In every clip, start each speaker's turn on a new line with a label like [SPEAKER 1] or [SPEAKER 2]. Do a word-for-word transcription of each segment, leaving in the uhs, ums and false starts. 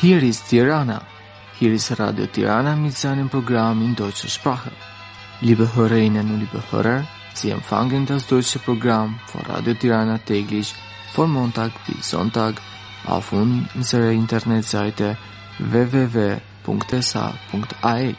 [SPEAKER 1] Hier ist Tirana. Hier ist Radio Tirana mit seinem Programm in deutscher Sprache. Liebe Hörerinnen und liebe Hörer, Sie empfangen das deutsche Programm von Radio Tirana täglich von Montag bis Sonntag auf unserer Internetseite w w w punkt s a punkt a l.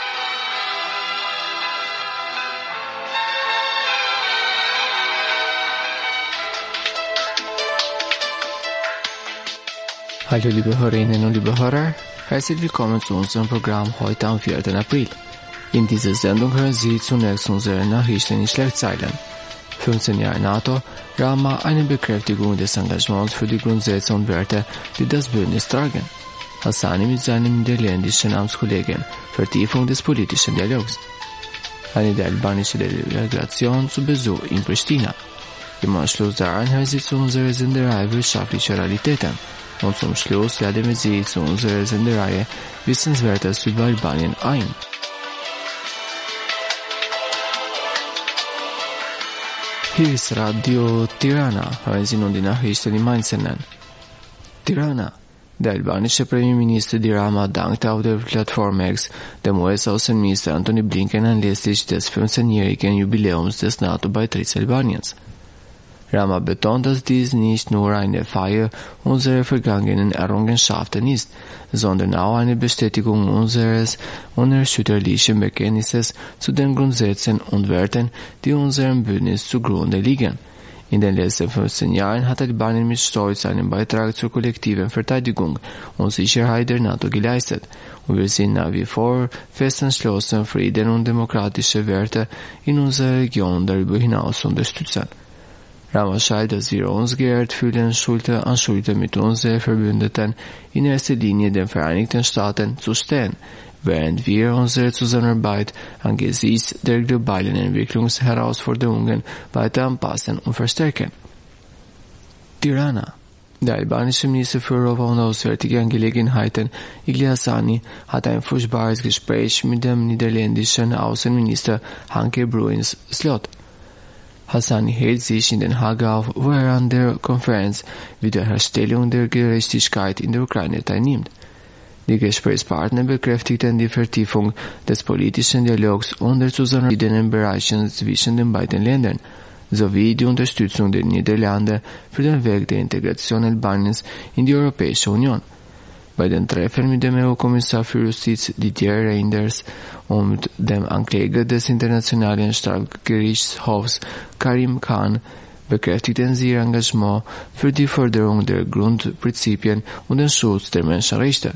[SPEAKER 1] Hallo liebe Hörerinnen und liebe Hörer, herzlich willkommen zu unserem Programm heute am vierten April. In dieser Sendung hören Sie zunächst unsere Nachrichten in Schlagzeilen. fünfzehn Jahre NATO, Rama eine Bekräftigung des Engagements für die Grundsätze und Werte, die das Bündnis tragen. Hassani mit seinem niederländischen Amtskollegen, Vertiefung des politischen Dialogs. Eine der albanische Delegation zu Besuch in Pristina. Im Anschluss daran hören Sie zu unserer Sendereihe Wirtschaftliche Realitäten. Und zum Schluss laden wir Sie zu unserer Sendereihe Wissenswertes über Albanien ein. Hier ist Radio Tirana, hören Sie nun die Nachrichten im Einzelnen. Tirana. Der albanische Premierminister Edi Rama dankte auf der Plattform X dem U S-Außenminister Antony Blinken anlässlich des fünfzehnjährigen Jubiläums des NATO-Beitritts Albaniens. Rama betont, dass dies nicht nur eine Feier unserer vergangenen Errungenschaften ist, sondern auch eine Bestätigung unseres unerschütterlichen Bekenntnisses zu den Grundsätzen und Werten, die unserem Bündnis zugrunde liegen. In den letzten fünfzehn Jahren hat Albanien mit Stolz einen Beitrag zur kollektiven Verteidigung und Sicherheit der NATO geleistet, und wir sind nach wie vor fest entschlossen, Frieden und demokratische Werte in unserer Region darüber hinaus zu unterstützen. Rama schreibt, dass wir uns geehrt fühlen, Schulter an Schulter mit unseren Verbündeten, in erster Linie den Vereinigten Staaten, zu stehen, während wir unsere Zusammenarbeit angesichts der globalen Entwicklungsherausforderungen weiter anpassen und verstärken. Tirana. Der albanische Minister für Europa und Auswärtige Angelegenheiten, Ilie Hassani, hat ein fruchtbares Gespräch mit dem niederländischen Außenminister Hanke Bruins Slot. Hassani hält sich in Den Haag auf, wo er an der Konferenz Wiederherstellung der Gerechtigkeit in der Ukraine teilnimmt. Die Gesprächspartner bekräftigten die Vertiefung des politischen Dialogs und der Zusammenarbeit in den Bereichen zwischen den beiden Ländern, sowie die Unterstützung der Niederlande für den Weg der Integration Albaniens in die Europäische Union. Bei den Treffen mit dem E U-Kommissar für Justiz Didier Reynders und dem Ankläger des Internationalen Strafgerichtshofs Karim Khan bekräftigten sie ihr Engagement für die Förderung der Grundprinzipien und den Schutz der Menschenrechte.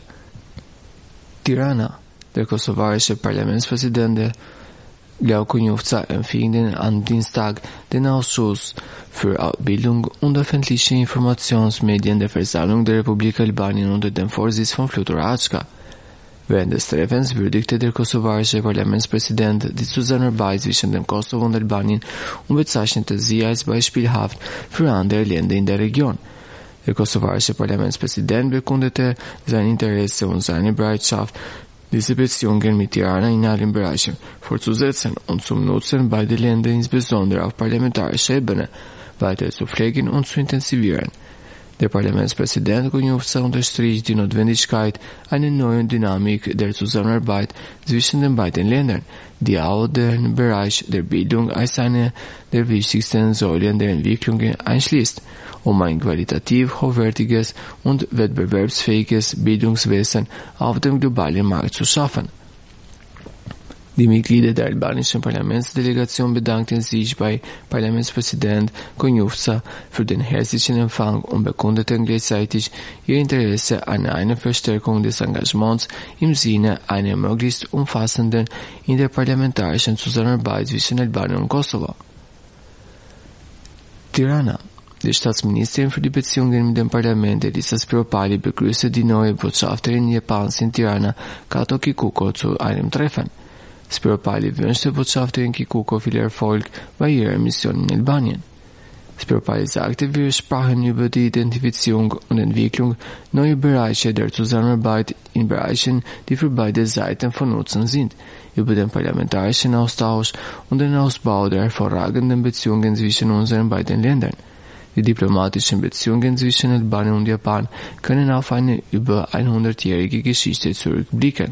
[SPEAKER 1] Tirana. Der kosovarische Parlamentspräsident Leo Konjufca empfing am Dienstag den Ausschuss für Bildung und öffentliche Informationsmedien der Versammlung der Republik Albanien unter dem Vorsitz von Flutur Achka. Während des Treffens würdigte der kosovarische Parlamentspräsident die Zusammenarbeit zwischen dem Kosovo und Albanien und bezeichnete sie als beispielhaft für andere Länder in der Region. Der kosovarische Parlamentspräsident bekundete sein Interesse und seine Bereitschaft, diese Beziehungen mit Tirana in allen Bereichen fortzusetzen und zum Nutzen beider Länder insbesondere auf parlamentarischer Ebene weiter zu pflegen und zu intensivieren. Der Parlamentspräsident Konjufca unterstrich die Notwendigkeit einer neuen Dynamik der Zusammenarbeit zwischen den beiden Ländern, die auch den Bereich der Bildung als eine der wichtigsten Säulen der Entwicklung einschließt, um ein qualitativ hochwertiges und wettbewerbsfähiges Bildungswesen auf dem globalen Markt zu schaffen. Die Mitglieder der albanischen Parlamentsdelegation bedankten sich bei Parlamentspräsident Konjufca für den herzlichen Empfang und bekundeten gleichzeitig ihr Interesse an einer Verstärkung des Engagements im Sinne einer möglichst umfassenden interparlamentarischen Zusammenarbeit zwischen Albanien und Kosovo. Tirana. Die Staatsministerin für die Beziehungen mit dem Parlament, Elisa Spiropali, begrüßte die neue Botschafterin Japans in Tirana, Kato Kikuko, zu einem Treffen. Spiropali wünschte Botschafterin Kikuko viel Erfolg bei ihrer Mission in Albanien. Spiropali sagte, wir sprachen über die Identifizierung und Entwicklung neuer Bereiche der Zusammenarbeit in Bereichen, die für beide Seiten von Nutzen sind, über den parlamentarischen Austausch und den Ausbau der hervorragenden Beziehungen zwischen unseren beiden Ländern. Die diplomatischen Beziehungen zwischen Albanien und Japan können auf eine über hundertjährige Geschichte zurückblicken.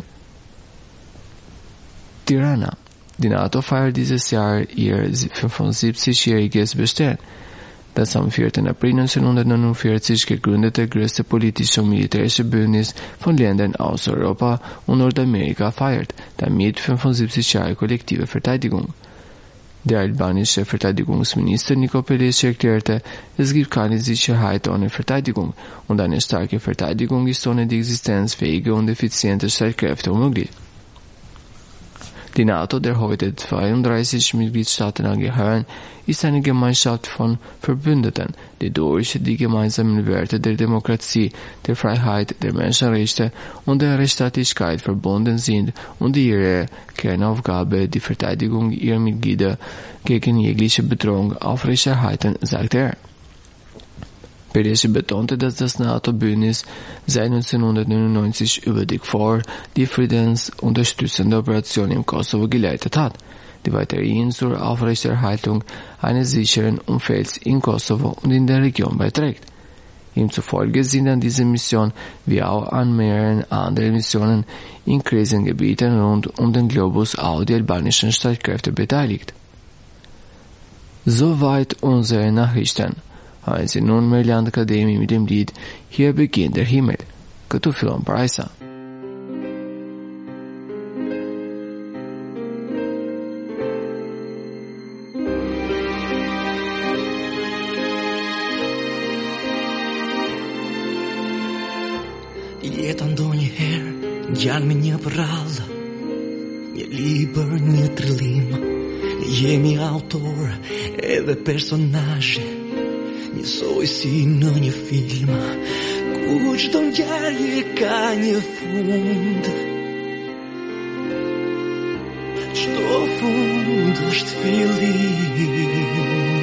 [SPEAKER 1] Tirana. Die NATO feiert dieses Jahr ihr fünfundsiebzigjähriges Bestehen. Das am vierten April neunzehnhundertneunundvierzig gegründete größte politische und militärische Bündnis von Ländern aus Europa und Nordamerika feiert damit fünfundsiebzig Jahre kollektive Verteidigung. Der albanische Verteidigungsminister Niko Pelic erklärte, es gibt keine Sicherheit ohne Verteidigung und eine starke Verteidigung ist ohne die Existenz fähiger und effizienter Streitkräfte unmöglich. Die NATO, der heute zweiunddreißig Mitgliedstaaten angehören, ist eine Gemeinschaft von Verbündeten, die durch die gemeinsamen Werte der Demokratie, der Freiheit, der Menschenrechte und der Rechtsstaatlichkeit verbunden sind und ihre Kernaufgabe die Verteidigung ihrer Mitglieder gegen jegliche Bedrohung aufrechterhalten, sagte er. Pelic betonte, dass das NATO-Bündnis seit neunzehnhundertneunundneunzig über die K F O R die friedensunterstützende Operation im Kosovo geleitet hat, die weiterhin zur Aufrechterhaltung eines sicheren Umfelds in Kosovo und in der Region beiträgt. Ihm zufolge sind an dieser Mission wie auch an mehreren anderen Missionen in Krisengebieten rund um den Globus auch die albanischen Streitkräfte beteiligt. Soweit unsere Nachrichten. Hören Sie nun Maryland Academy mit dem Lied Hier beginnt der Himmel. Këtu fillon Parajsa.
[SPEAKER 2] Jeta ndonjëherë ngjan me një përrallë, një libër, një trillim. Jemi autor edhe personazhe, njësoj si në një film, ku çdo ngjarje ka një fund. Çdo fund është fillim.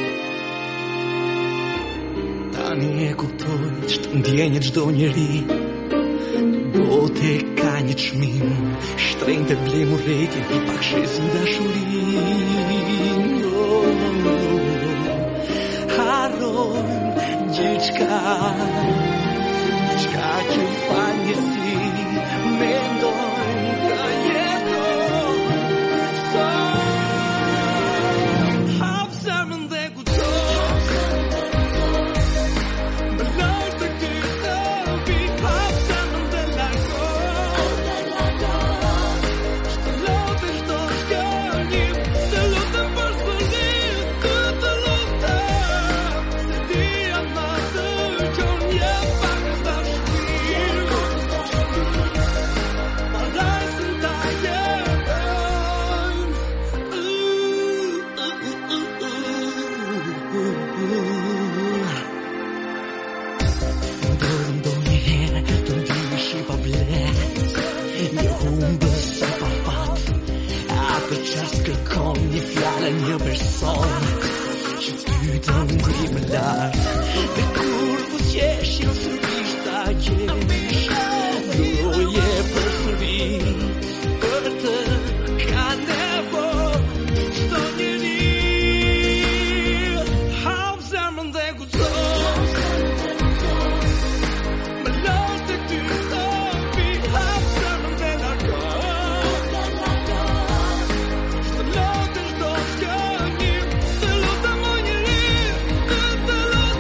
[SPEAKER 2] Tani e kuptoj ç'të ndjenjë çdo njeri. Bote ka një çmim, shtrenjtë e blem urrejtje, i pak shesin dashurin. Oh, oh, harrojnë gjithçka, gjithçka që falësi, mendojnë të jetojnë sot. Hap zemrën dhe kuptoj, më lësh të ty shtëpi. Hap zemrën dhe largoj, të lotesh do shkënjim, të lutem për sërim, të të lutem, se ti jam atë që unë jem pak është dashur. Parajsën ta jetën. Ndodh ndonjëherë të ndihesh i pablet, një humbës e pa fat. Atë çast kërkon një fjalë, një person që pyetën kujt më lart. Dhe kur fuqeshin sërish ta gjesh, doje përsëri për të ka nevojë çdo njeri. Hap zemrën dhe kuptoj, më lësh të ty shtëpi. Hap zemrën dhe largoj, të lotesh do shkënjim, të lutem o njeri, të të lutem.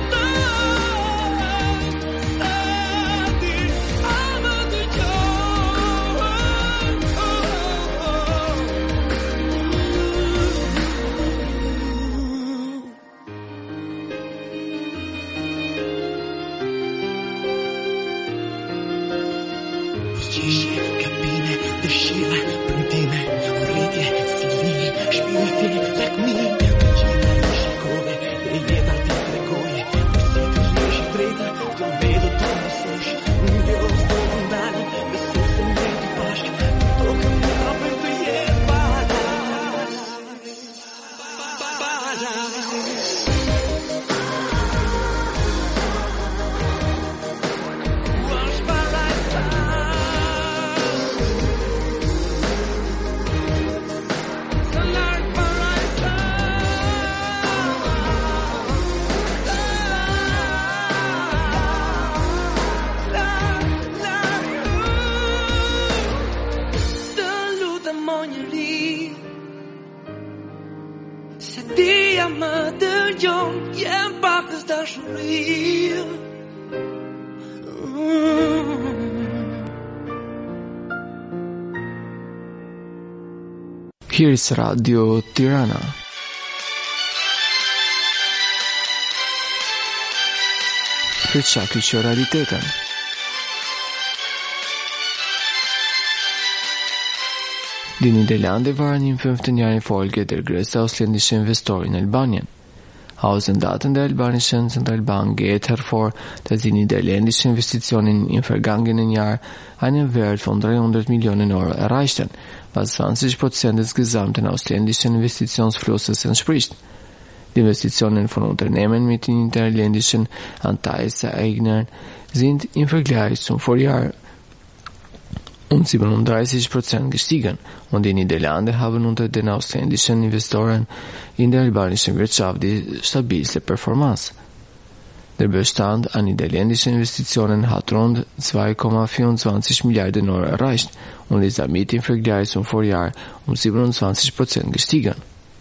[SPEAKER 2] das real.
[SPEAKER 1] Hier ist Radio Tirana. Förtsäkert realiteten. Die Niederlande waren im fünften Jahr in Folge der größte ausländische Investor in Albanien. Aus den Daten der albanischen Zentralbank geht hervor, dass die niederländischen Investitionen im vergangenen Jahr einen Wert von dreihundert Millionen Euro erreichten, was zwanzig Prozent des gesamten ausländischen Investitionsflusses entspricht. Die Investitionen von Unternehmen mit niederländischen Anteilseignern sind im Vergleich zum Vorjahr um siebenunddreißig Prozent gestiegen und die Niederlande haben unter den ausländischen Investoren in der albanischen Wirtschaft die stabilste Performance. Der Bestand an niederländischen Investitionen hat rund zwei Komma vierundzwanzig Milliarden Euro erreicht und ist damit im Vergleich zum Vorjahr um siebenundzwanzig Prozent gestiegen.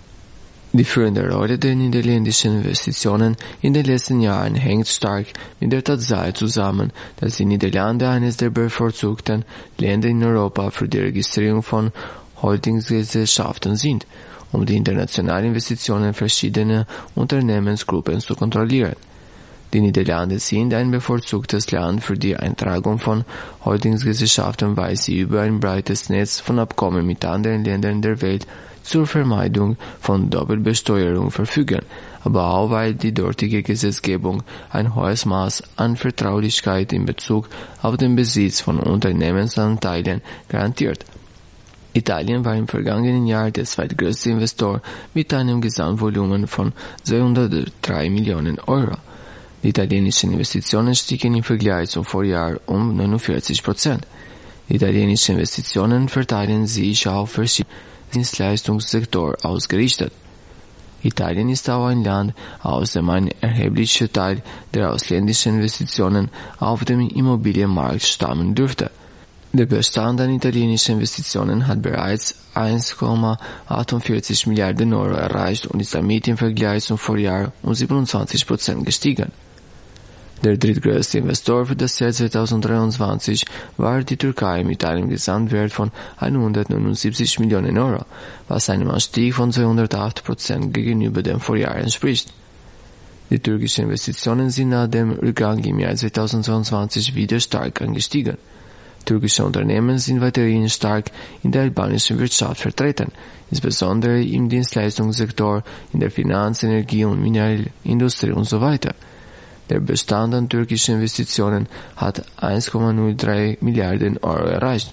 [SPEAKER 1] Die führende Rolle der niederländischen Investitionen in den letzten Jahren hängt stark mit der Tatsache zusammen, dass die Niederlande eines der bevorzugten Länder in Europa für die Registrierung von Holdinggesellschaften sind, um die internationalen Investitionen verschiedener Unternehmensgruppen zu kontrollieren. Die Niederlande sind ein bevorzugtes Land für die Eintragung von Holdinggesellschaften, weil sie über ein breites Netz von Abkommen mit anderen Ländern der Welt zur Vermeidung von Doppelbesteuerung verfügen, aber auch weil die dortige Gesetzgebung ein hohes Maß an Vertraulichkeit in Bezug auf den Besitz von Unternehmensanteilen garantiert. Italien war im vergangenen Jahr der zweitgrößte Investor mit einem Gesamtvolumen von zweihundertdrei Millionen Euro. Die italienischen Investitionen stiegen im Vergleich zum Vorjahr um neunundvierzig Prozent. Die italienischen Investitionen verteilen sich auf verschiedene Dienstleistungssektor ausgerichtet. Italien ist auch ein Land, aus dem ein erheblicher Teil der ausländischen Investitionen auf dem Immobilienmarkt stammen dürfte. Der Bestand an italienischen Investitionen hat bereits eins Komma achtundvierzig Milliarden Euro erreicht und ist damit im Vergleich zum Vorjahr um siebenundzwanzig Prozent gestiegen. Der drittgrößte Investor für das Jahr zweitausenddreiundzwanzig war die Türkei mit einem Gesamtwert von hundertneunundsiebzig Millionen Euro, was einem Anstieg von zweihundertacht Prozent gegenüber dem Vorjahr entspricht. Die türkischen Investitionen sind nach dem Rückgang im Jahr zweitausendzweiundzwanzig wieder stark angestiegen. Türkische Unternehmen sind weiterhin stark in der albanischen Wirtschaft vertreten, insbesondere im Dienstleistungssektor, in der Finanz-, Energie- und Mineralindustrie und so weiter. Der Bestand an türkischen Investitionen hat eins Komma null drei Milliarden Euro erreicht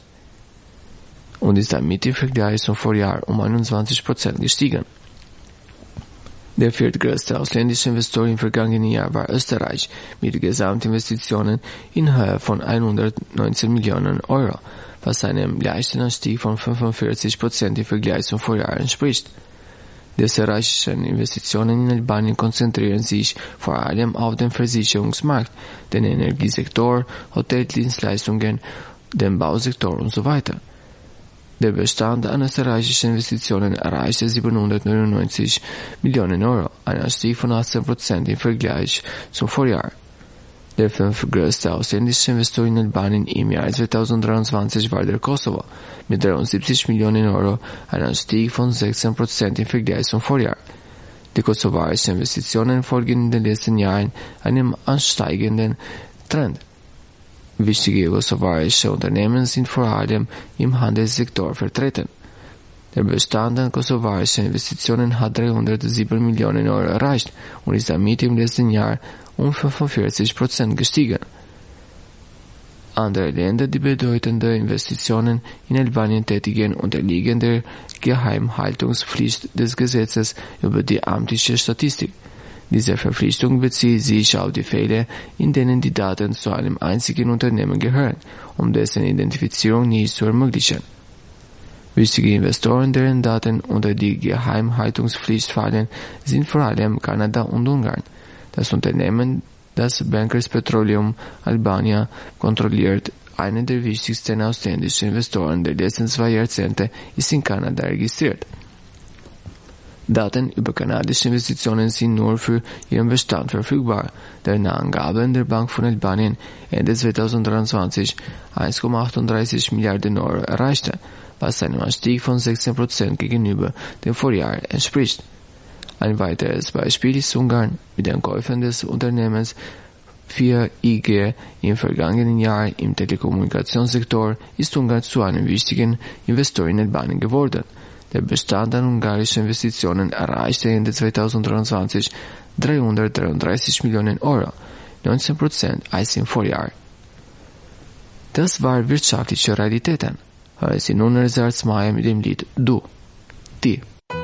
[SPEAKER 1] und ist damit im Vergleich zum Vorjahr um einundzwanzig Prozent gestiegen. Der viertgrößte ausländische Investor im vergangenen Jahr war Österreich mit Gesamtinvestitionen in Höhe von hundertneunzehn Millionen Euro, was einem leichten Anstieg von fünfundvierzig Prozent im Vergleich zum Vorjahr entspricht. Die österreichischen Investitionen in Albanien konzentrieren sich vor allem auf den Versicherungsmarkt, den Energiesektor, Hoteldienstleistungen, den Bausektor und so weiter. Der Bestand an österreichischen Investitionen erreichte siebenhundertneunundneunzig Millionen Euro, ein Anstieg von achtzehn Prozent im Vergleich zum Vorjahr. Der fünftgrößte ausländische Investor in Albanien im Jahr zweitausenddreiundzwanzig war der Kosovo mit dreiundsiebzig Millionen Euro, ein Anstieg von sechzehn Prozent im Vergleich zum Vorjahr. Die kosovarischen Investitionen folgen in den letzten Jahren einem ansteigenden Trend. Wichtige kosovarische Unternehmen sind vor allem im Handelssektor vertreten. Der Bestand an kosovarischen Investitionen hat dreihundertsieben Millionen Euro erreicht und ist damit im letzten Jahr um fünfundvierzig Prozent gestiegen. Andere Länder, die bedeutende Investitionen in Albanien tätigen, unterliegen der Geheimhaltungspflicht des Gesetzes über die amtliche Statistik. Diese Verpflichtung bezieht sich auf die Fälle, in denen die Daten zu einem einzigen Unternehmen gehören, um dessen Identifizierung nicht zu ermöglichen. Wichtige Investoren, deren Daten unter die Geheimhaltungspflicht fallen, sind vor allem Kanada und Ungarn. Das Unternehmen, das Bankers Petroleum Albania kontrolliert, einer der wichtigsten ausländischen Investoren der letzten zwei Jahrzehnte, ist in Kanada registriert. Daten über kanadische Investitionen sind nur für ihren Bestand verfügbar. Der Angaben der Bank von Albanien Ende zweitausenddreiundzwanzig eins Komma achtunddreißig Milliarden Euro erreichte, was einem Anstieg von sechzehn Prozent gegenüber dem Vorjahr entspricht. Ein weiteres Beispiel ist Ungarn. Mit den Käufen des Unternehmens vier I G im vergangenen Jahr im Telekommunikationssektor ist Ungarn zu einem wichtigen Investor in Albanien geworden. Der Bestand an ungarischen Investitionen erreichte Ende zweitausenddreiundzwanzig dreihundertdreiunddreißig Millionen Euro, neunzehn Prozent als im Vorjahr. Das war wirtschaftliche Realitäten. Hören Sie nun Ersatz Maya mit dem Lied Du, Die.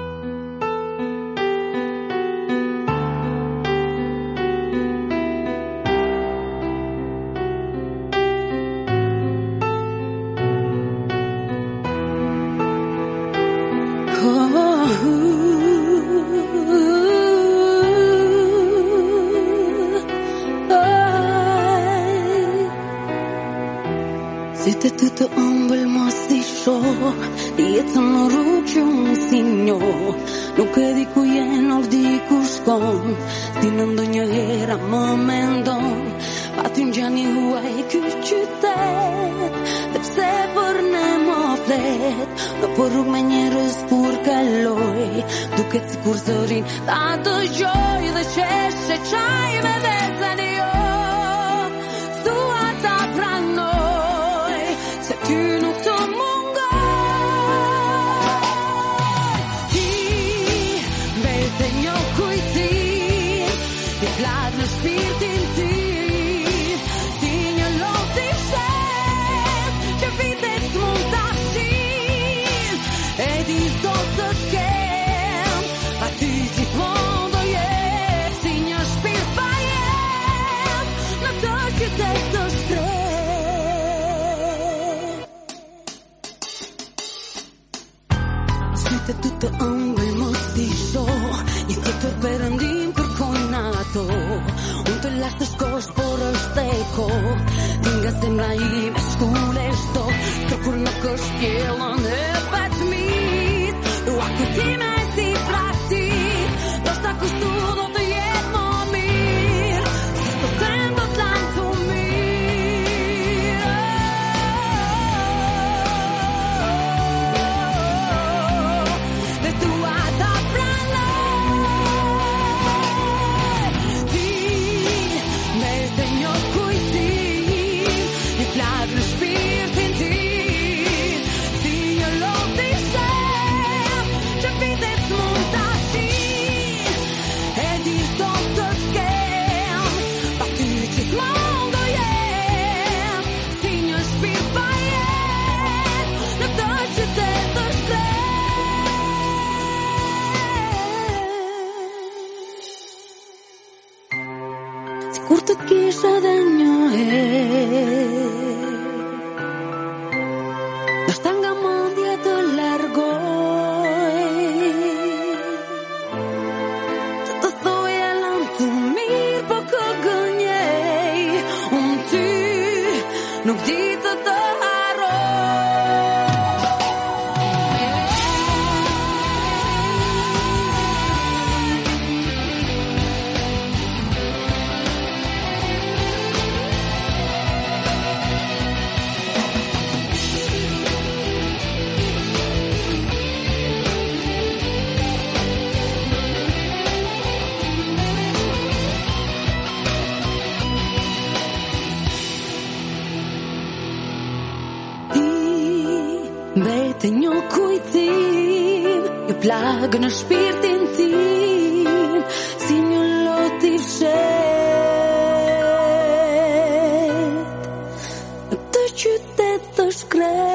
[SPEAKER 3] Siete tutto umble mosti show, dietro non ruccio un signor, non che di cui è nord di cuscon, di non dogno era momenton, fatti un gianni huai küçüte, depse vornemo flet, no porrug menjeres pur kaloj, duket sikur zërin, ta dëgjoj dhe qeshe qaj me vezën jo, stua ta pranoj, se ty nuk të mungoj. Ti, mbete një kujtim, ti flat në shpirtin tim, si një lot i shet, që vitet mund ta shin, e di do të kem, pa ty gjithmonë do jem, si një shpirt pa jem, në të qytet të shtrejt. Sytë tutto ëmbël mos t'i shoh, një këtër perëndim kërkojnë ato, unë të las të shkosh por është e kohë, ti nga zemra ime shkule shto, të kur nuk është pjellën e patmit, dua kujtime si praktik, do shta kushtu do të jetë më mirë, se s'to tem do t'lan të mirë. Dhe tua ta pranoj, ti mbete një kujtim, një flat në shpirtin tim, si një lot i shem, që vitet mund ta shin, e di do të t'kem, pa ty gjithmonë do jem, si një shpirt pa jet, në këtë qytet të shtrejt. Sikur të kisha edhe një herë, ndoshta nga mendja të largoj, të të thoja lam të mirë, po kë gënjej, unë ty nuk di të të mbete një kujtim, një plagë në shpirtin tim, si një lot i fshet, në këtë qytet të shkret.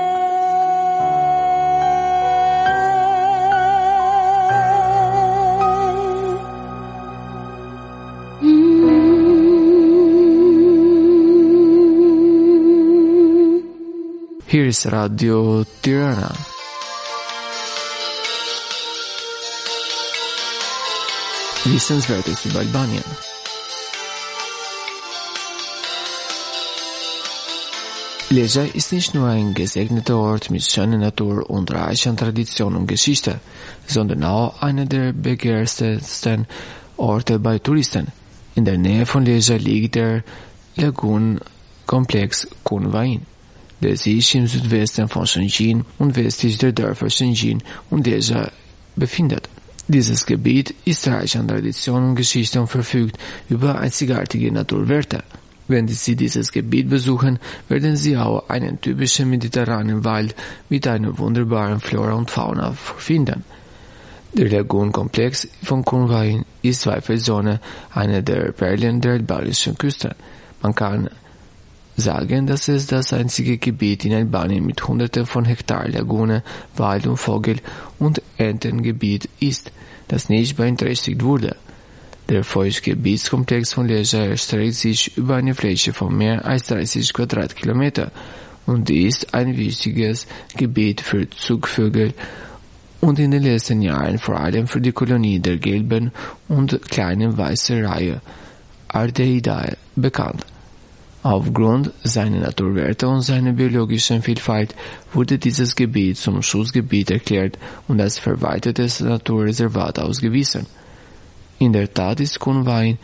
[SPEAKER 1] Here is Radio Tirana. Visënsvertë sub Albanian. Leja ist nicht nur ein gesegneter Ort mit schöner Natur und reicher Tradition und Geschichte, sondern auch einer der begehrtesten Orte bei Touristen. In der Nähe von Leja liegt der Lagunenkomplex Kunvain, der sich im Südwesten von Shenzhen und westlich der Dörfer Shenzhen und Leja befindet. Dieses Gebiet ist reich an Tradition und Geschichte und verfügt über einzigartige Naturwerte. Wenn Sie dieses Gebiet besuchen, werden Sie auch einen typischen mediterranen Wald mit einer wunderbaren Flora und Fauna finden. Der Lagunenkomplex von Kunvain ist zweifelsohne eine der Perlen der albanischen Küste. Man kann sagen, dass es das einzige Gebiet in Albanien mit Hunderten von Hektar Lagune, Wald- und Vogel- und Entengebiet ist, das nicht beeinträchtigt wurde. Der Feuchtgebietskomplex von Leja erstreckt sich über eine Fläche von mehr als dreißig Quadratkilometer und ist ein wichtiges Gebiet für Zugvögel und in den letzten Jahren vor allem für die Kolonie der gelben und kleinen weißen Reihe Ardeidae bekannt. Aufgrund seiner Naturwerte und seiner biologischen Vielfalt wurde dieses Gebiet zum Schutzgebiet erklärt und als verwaltetes Naturreservat ausgewiesen. In der Tat ist Kunvain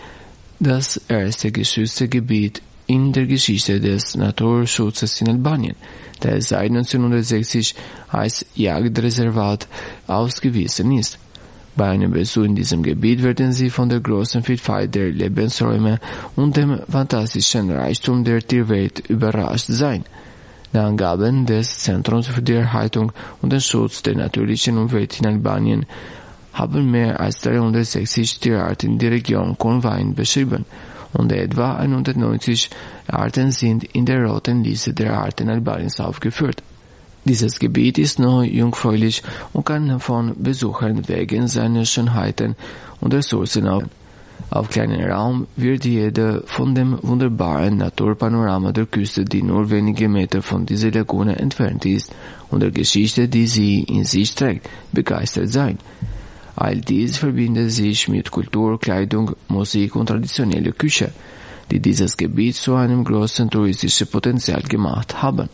[SPEAKER 1] das erste geschützte Gebiet in der Geschichte des Naturschutzes in Albanien, da es seit neunzehnhundertsechzig als Jagdreservat ausgewiesen ist. Bei einem Besuch in diesem Gebiet werden Sie von der großen Vielfalt der Lebensräume und dem fantastischen Reichtum der Tierwelt überrascht sein. Die Angaben des Zentrums für die Erhaltung und den Schutz der natürlichen Umwelt in Albanien haben mehr als dreihundertsechzig Tierarten in der Region Kunvain beschrieben und etwa hundertneunzig Arten sind in der roten Liste der Arten Albaniens aufgeführt. Dieses Gebiet ist noch jungfräulich und kann von Besuchern wegen seiner Schönheiten und Ressourcen auf. Auf kleinem Raum wird jeder von dem wunderbaren Naturpanorama der Küste, die nur wenige Meter von dieser Lagune entfernt ist, und der Geschichte, die sie in sich trägt, begeistert sein. All dies verbindet sich mit Kultur, Kleidung, Musik und traditioneller Küche, die dieses Gebiet zu einem großen touristischen Potenzial gemacht haben.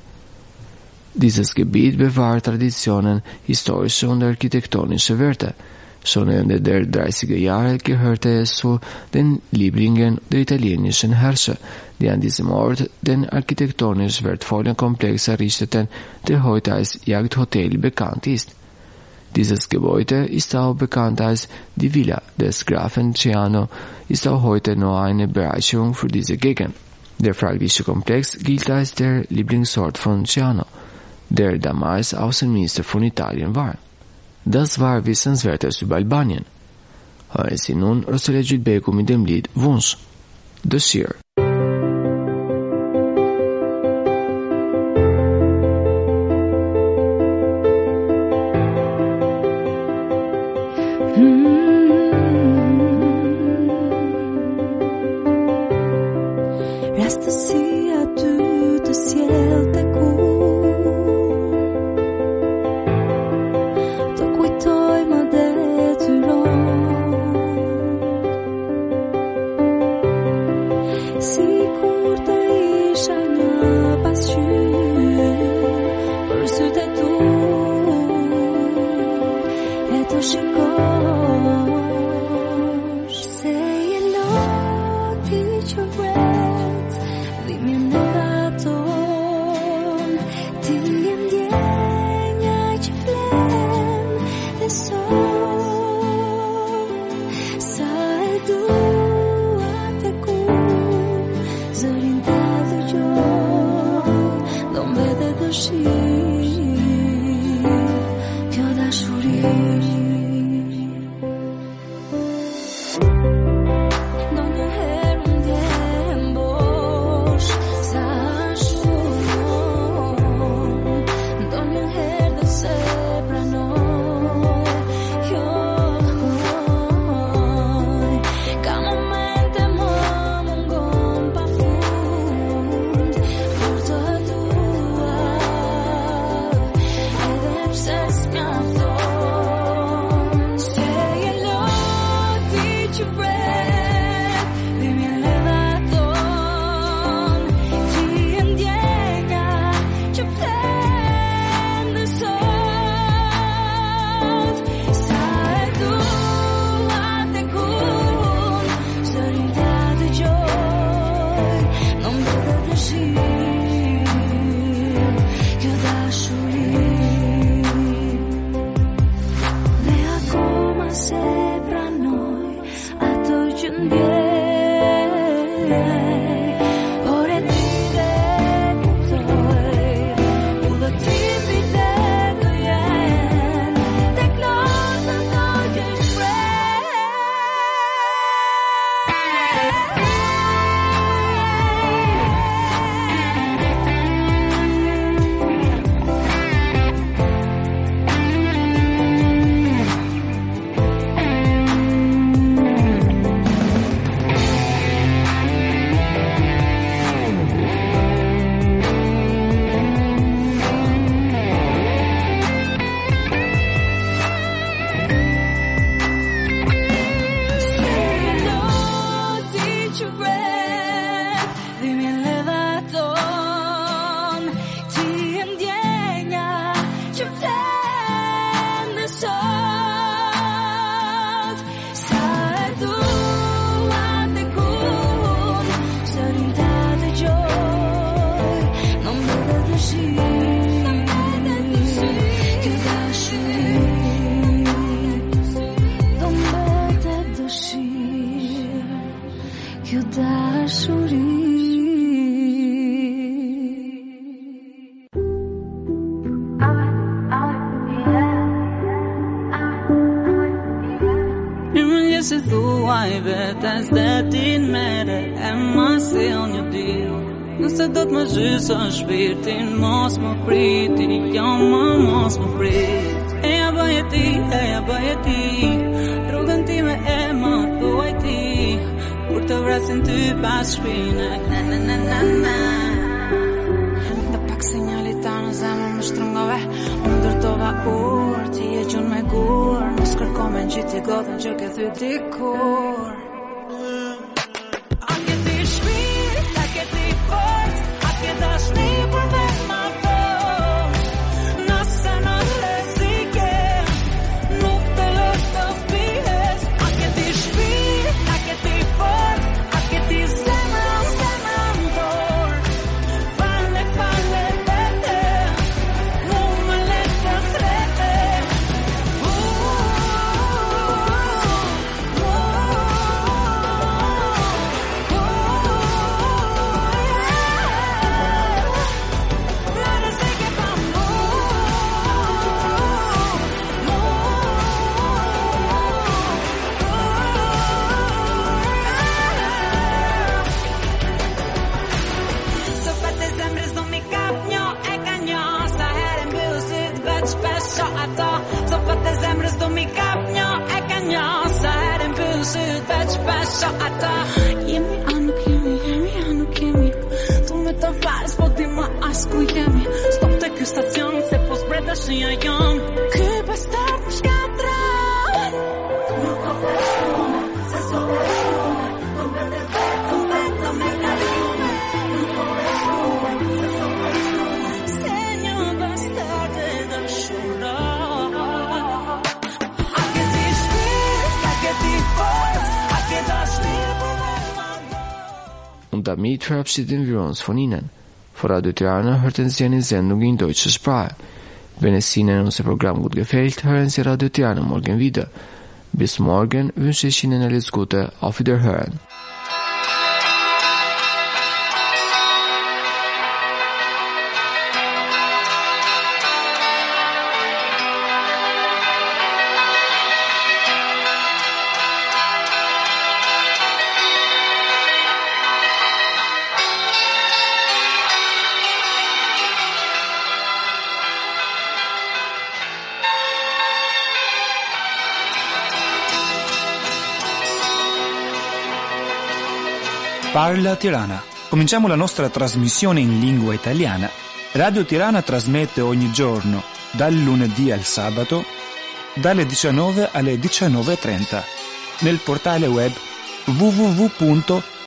[SPEAKER 1] Dieses Gebiet bewahrt Traditionen, historische und architektonische Werte. Schon Ende der dreißiger Jahre gehörte es zu den Lieblingen der italienischen Herrscher, die an diesem Ort den architektonisch wertvollen Komplex errichteten, der heute als Jagdhotel bekannt ist. Dieses Gebäude ist auch bekannt als die Villa des Grafen Ciano, ist auch heute noch eine Bereicherung für diese Gegend. Der fragliche Komplex gilt als der Lieblingsort von Ciano, der damals Außenminister von Italien war. Das war Wissenswertes über Albanien. Hören Sie nun Rosella Gilbego mit dem Lied Wunsch, Dëshirë.
[SPEAKER 3] Rastësia ty të sjell tek unë, të kujtoj më detyron, sikur të isha një pasqyrë për sytë e tu, e të shikosh se je loti që vret dhimbje në raton, ti e ndjenja që flen dhe sot sa e dua tek unë, zërin ta dëgjoj. kjo dashuri.
[SPEAKER 4] Se thuaj vetes dhe ti mere e ma se unë një dil. Nëse do t'më gjyso shpirtin, mos më priti, jo më mos më prit. E ja bëje ti, e ja bëje ti, rrugën ti me e ma thuaj ti, kur të vrasin ty pas shpine, na na na na na. Dhe pak sinjali ta në zemër më shtrëngove, unë dërtova kur, ti e gjun me kur, mos kërko me në gjithi godën që ke thy dikur. A ke ti shpirt, a ke ti fort, a ke dashni për me ma fort. Nëse në rezike, nuk të lësh të spihes. A ke ti shpirt, a ke ti fort, a ke ti zemrën, zemrën dor. Fale, fale, vete, mu më letë të threte. Jemi a nuk jemi, jemi a nuk jemi. Tu me të fares, po ti ma as ku jemi. Stop të kjo stacion, se po zbreda shënja jam. Ky bastard më shkatran. Nuk o peshume, se so peshume, nuk vete vetë, vetë me kalume. Nuk o peshume, se so peshume, se një bastard e dëshura. A ke ti shpirt, a ke ti fort, a ke dashni.
[SPEAKER 1] Und damit verabschieden wir uns von Ihnen. Vor Radio Tirana hörten Sie eine Sendung in deutscher Sprache. Wenn es Ihnen unser Programm gut gefällt, hören Sie Radio Tirana morgen wieder. Bis morgen wünsche ich Ihnen alles Gute. Auf Wiederhören.
[SPEAKER 5] Parla Tirana. Cominciamo la nostra trasmissione in lingua italiana. Radio Tirana trasmette ogni giorno, dal lunedì al sabato, dalle diciannove alle diciannove e trenta, nel portale web w w w punto